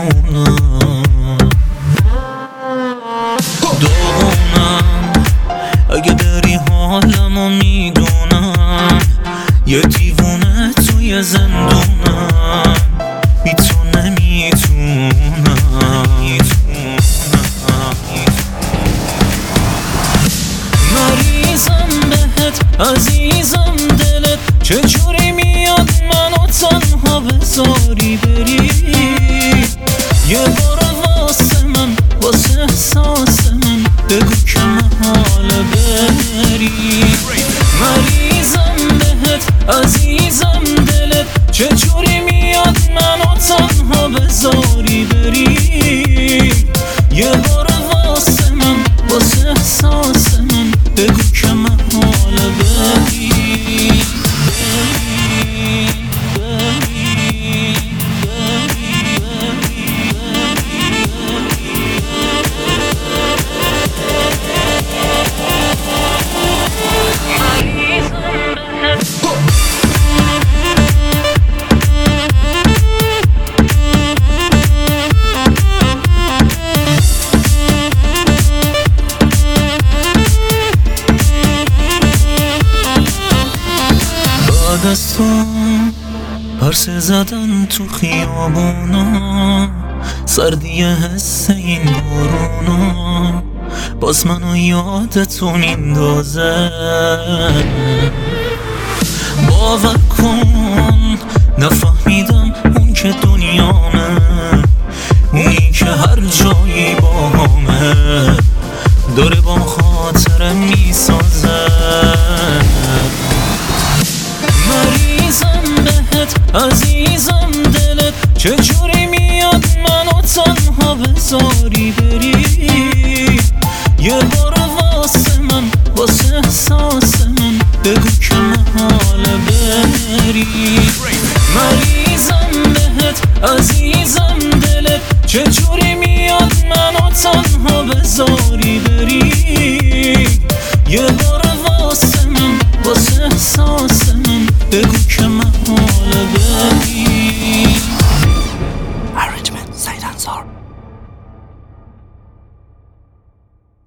میمونم داغونم اگه بری حالمو میدونم یه دیوونه توی زندونم بی تو نمیتونم مریضم بهت عزیزم دلت چجوری میاد منو تنها بذاری بری یه بار واسه من واسه احساس من بگو که محاله بری مریضم بهت عزیزم دلت چجوری میاد منو تنها بذاری بری یه بار واسه من واسه احساس من بگو که محاله بری بعد از تو پرسه زدن تو خیابونا سردی حس این بارونا باز منو یادتون میندازه باور کن نفهمیدم اون که دنیامه اونی که هر جایی باهامه داره با خاطرم میسازه مریضم بهت عزیزم دلت چجوری میاد منو تنها بذاری بری یه بار واسه من واسه احساس من بگو که محاله بری مریضم بهت عزیزم دلت چجوری میاد منو تنها بذاری بری یه بار واسه من واسه احساس من بگو که محاله بری Arrangement سعید انصار